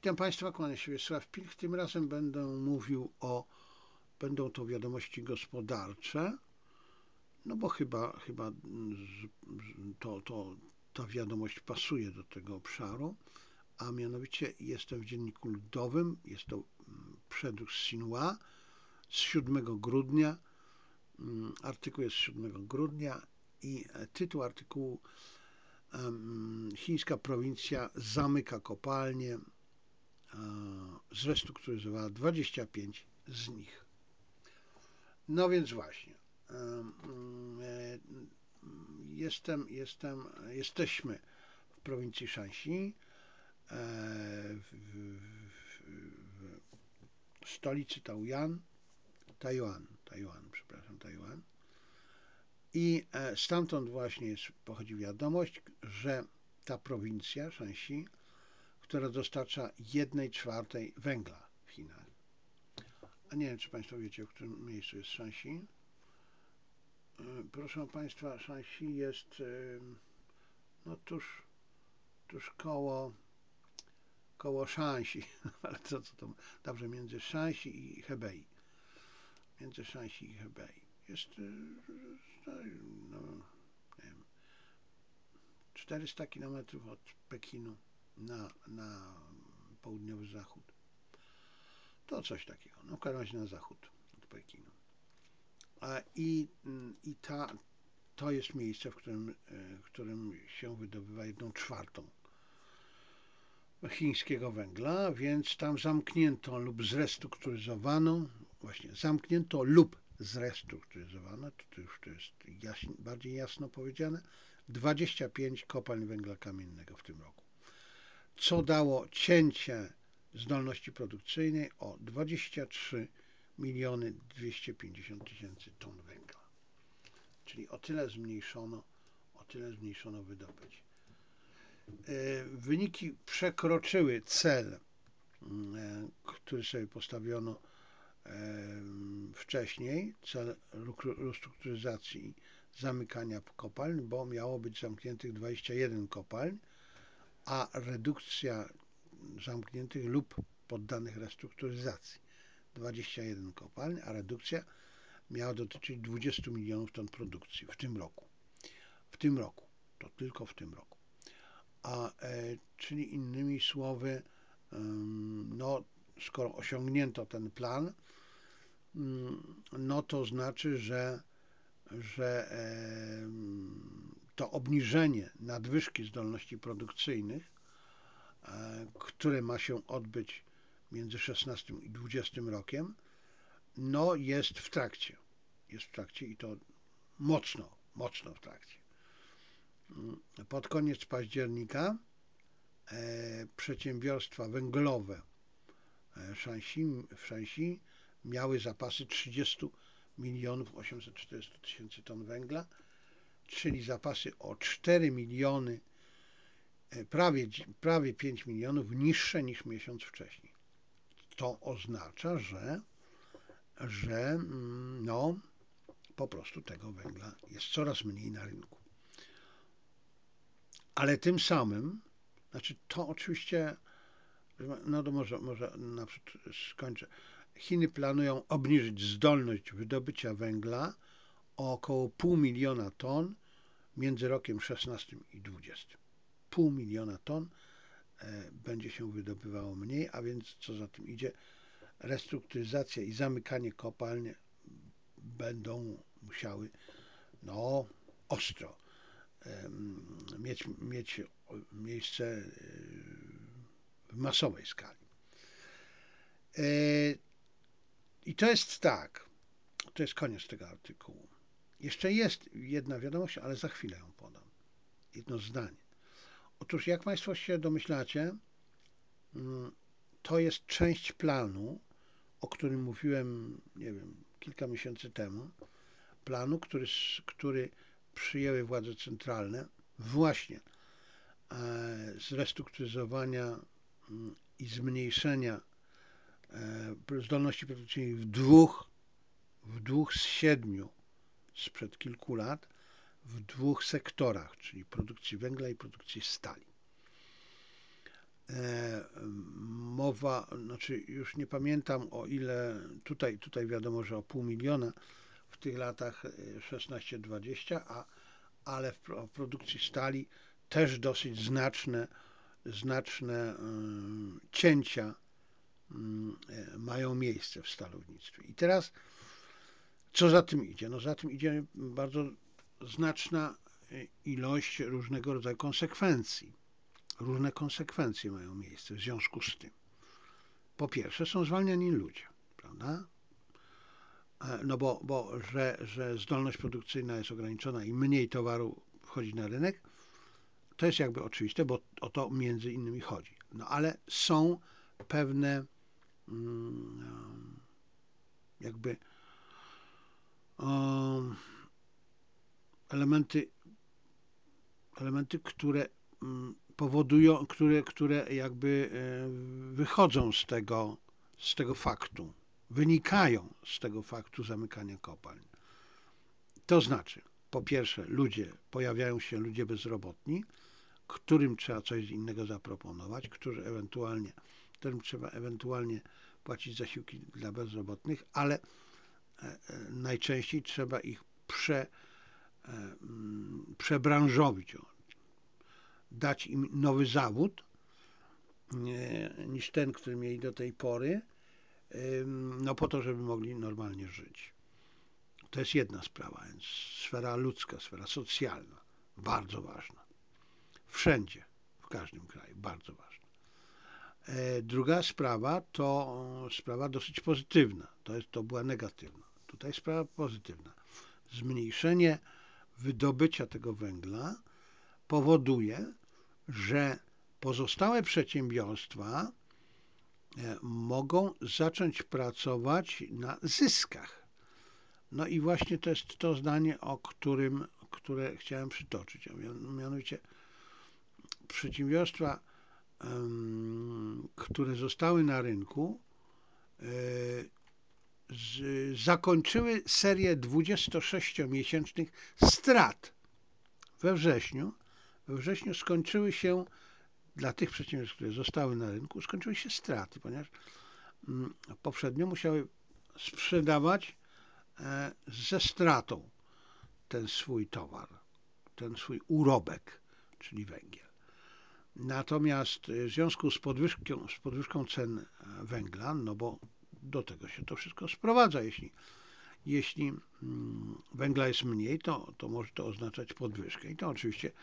Witam Państwa, kłaniam się Wiesław Pilch. Tym razem będą to wiadomości gospodarcze, no bo chyba ta wiadomość pasuje do tego obszaru, a mianowicie jestem w Dzienniku Ludowym, jest to przedruk z Xinhua z 7 grudnia, artykuł jest z 7 grudnia i tytuł artykułu: chińska prowincja zamyka kopalnie, zrestrukturyzowała 25 z nich. No więc właśnie, jesteśmy w prowincji Shanxi, w stolicy Tajwan, i stamtąd właśnie pochodzi wiadomość, że ta prowincja Shanxi, która dostarcza 1/4 węgla w Chinach. A nie wiem, czy Państwo wiecie, w którym miejscu jest Shanxi. Proszę Państwa, Shanxi jest no tuż koło Shanxi, ale co to dobrze, między Shanxi i Hebei. Jest no, nie wiem, 400 km od Pekinu na południowy zachód. To coś takiego, no w każdym razie na zachód od Pekinu. To jest miejsce, w którym się wydobywa 1/4 chińskiego węgla, więc tam zamknięto lub zrestrukturyzowano, to jest bardziej jasno powiedziane, 25 kopalń węgla kamiennego w tym roku, co dało cięcie zdolności produkcyjnej o 23 250 000 ton węgla. Czyli o tyle zmniejszono wydobycie. Wyniki przekroczyły cel, który sobie postawiono wcześniej, cel restrukturyzacji i zamykania kopalń, bo miało być zamkniętych 21 kopalń, a redukcja zamkniętych lub poddanych restrukturyzacji 21 kopalń, a redukcja miała dotyczyć 20 milionów ton produkcji w tym roku. To tylko w tym roku. Czyli innymi słowy, no, skoro osiągnięto ten plan, no to znaczy, że to obniżenie nadwyżki zdolności produkcyjnych, które ma się odbyć między 16 i 20 rokiem, no jest w trakcie i to mocno w trakcie. Pod koniec października przedsiębiorstwa węglowe w Shanxi miały zapasy 30 840 000 ton węgla, czyli zapasy o 4 miliony, prawie 5 milionów niższe niż miesiąc wcześniej. To oznacza, że no, po prostu tego węgla jest coraz mniej na rynku. Ale tym samym, znaczy to oczywiście, no to może naprzód skończę. Chiny planują obniżyć zdolność wydobycia węgla o około 500 000 ton między rokiem 16 i 20. 500 000 ton będzie się wydobywało mniej, a więc co za tym idzie, restrukturyzacja i zamykanie kopalń będą musiały ostro mieć miejsce w masowej skali. I to jest tak, to jest koniec tego artykułu. Jeszcze jest jedna wiadomość, ale za chwilę ją podam. Jedno zdanie. Otóż, jak Państwo się domyślacie, to jest część planu, o którym mówiłem, nie wiem, kilka miesięcy temu. Planu, który przyjęły władze centralne właśnie zrestrukturyzowania i zmniejszenia zdolności produkcyjnej w dwóch z 7 sprzed kilku lat, w 2 sektorach, czyli produkcji węgla i produkcji stali. mowa, znaczy już nie pamiętam o ile, tutaj wiadomo, że o 500 000 w tych latach 16-20, ale w produkcji stali też dosyć znaczne cięcia mają miejsce w stalownictwie. I teraz co za tym idzie? No za tym idzie bardzo znaczna ilość różnego rodzaju konsekwencji. Różne konsekwencje mają miejsce w związku z tym. Po pierwsze są zwalniani ludzie, prawda? No że zdolność produkcyjna jest ograniczona i mniej towaru wchodzi na rynek, to jest jakby oczywiste, bo o to między innymi chodzi. No ale są pewne jakby elementy, które powodują, które jakby wychodzą z tego faktu, wynikają z tego faktu zamykania kopalń. To znaczy, po pierwsze, pojawiają się ludzie bezrobotni, którym trzeba coś innego zaproponować, którym trzeba ewentualnie płacić zasiłki dla bezrobotnych, ale najczęściej trzeba ich przebranżowić, dać im nowy zawód niż ten, który mieli do tej pory, no po to, żeby mogli normalnie żyć. To jest jedna sprawa, więc sfera ludzka, sfera socjalna, bardzo ważna. Wszędzie, w każdym kraju, bardzo ważna. Druga sprawa to sprawa dosyć pozytywna, to była negatywna. Tutaj sprawa pozytywna. Zmniejszenie wydobycia tego węgla powoduje, że pozostałe przedsiębiorstwa mogą zacząć pracować na zyskach. No i właśnie to jest to zdanie, które chciałem przytoczyć, a mianowicie przedsiębiorstwa, które zostały na rynku, zakończyły serię 26-miesięcznych strat we wrześniu. We wrześniu skończyły się dla tych przedsiębiorstw, które zostały na rynku, skończyły się straty, ponieważ poprzednio musiały sprzedawać ze stratą ten swój towar, ten swój urobek, czyli węgiel. Natomiast w związku z podwyżką cen węgla, no bo do tego się to wszystko sprowadza, jeśli węgla jest mniej, to może to oznaczać podwyżkę. I to oczywiście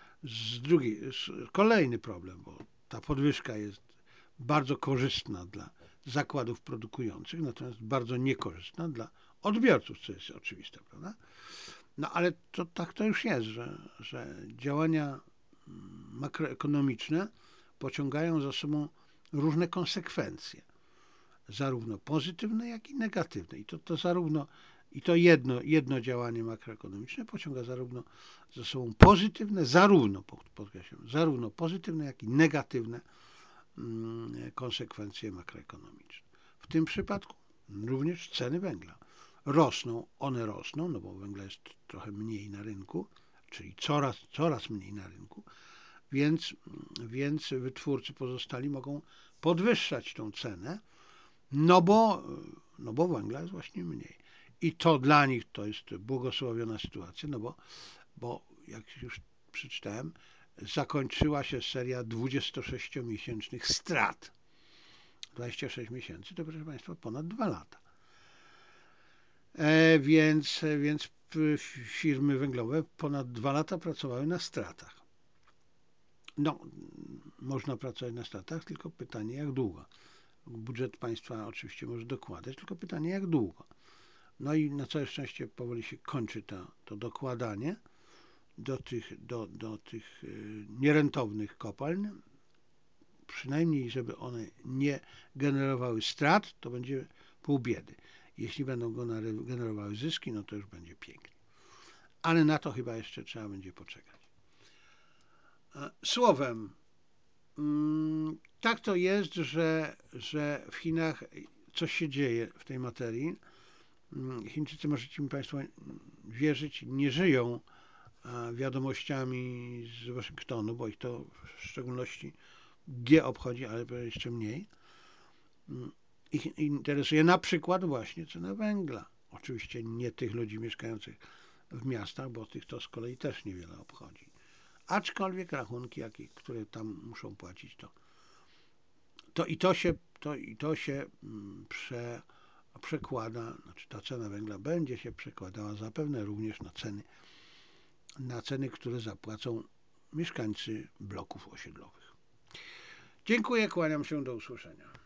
kolejny problem, bo ta podwyżka jest bardzo korzystna dla zakładów produkujących, natomiast bardzo niekorzystna dla odbiorców, co jest oczywiste, prawda? No ale tak to już jest, że działania makroekonomiczne pociągają za sobą różne konsekwencje, zarówno pozytywne, jak i negatywne. I to jedno działanie makroekonomiczne pociąga zarówno za sobą pozytywne, podkreślam, zarówno pozytywne, jak i negatywne konsekwencje makroekonomiczne. W tym przypadku również ceny węgla one rosną, no bo węgla jest trochę mniej na rynku, czyli coraz mniej na rynku, więc wytwórcy pozostali mogą podwyższać tą cenę, no bo węgla jest właśnie mniej. I to dla nich to jest błogosławiona sytuacja, no bo jak już przeczytałem, zakończyła się seria 26-miesięcznych strat. 26 miesięcy to, proszę Państwa, ponad 2 lata. Więc firmy węglowe ponad 2 lata pracowały na stratach. No, można pracować na stratach, tylko pytanie jak długo. Budżet państwa oczywiście może dokładać, tylko pytanie jak długo. No i na całe szczęście powoli się kończy to dokładanie do tych nierentownych kopalń. Przynajmniej, żeby one nie generowały strat, to będzie pół biedy. Jeśli będą generowały zyski, no to już będzie pięknie. Ale na to chyba jeszcze trzeba będzie poczekać. Słowem, tak to jest, że w Chinach coś się dzieje w tej materii. Chińczycy, możecie mi Państwo wierzyć, nie żyją wiadomościami z Waszyngtonu, bo ich to w szczególności obchodzi, ale jeszcze mniej. ich interesuje na przykład właśnie cena węgla. Oczywiście nie tych ludzi mieszkających w miastach, bo tych to z kolei też niewiele obchodzi. Aczkolwiek rachunki, które tam muszą płacić, to się przekłada, znaczy ta cena węgla będzie się przekładała zapewne również na ceny, które zapłacą mieszkańcy bloków osiedlowych. Dziękuję, kłaniam się, do usłyszenia.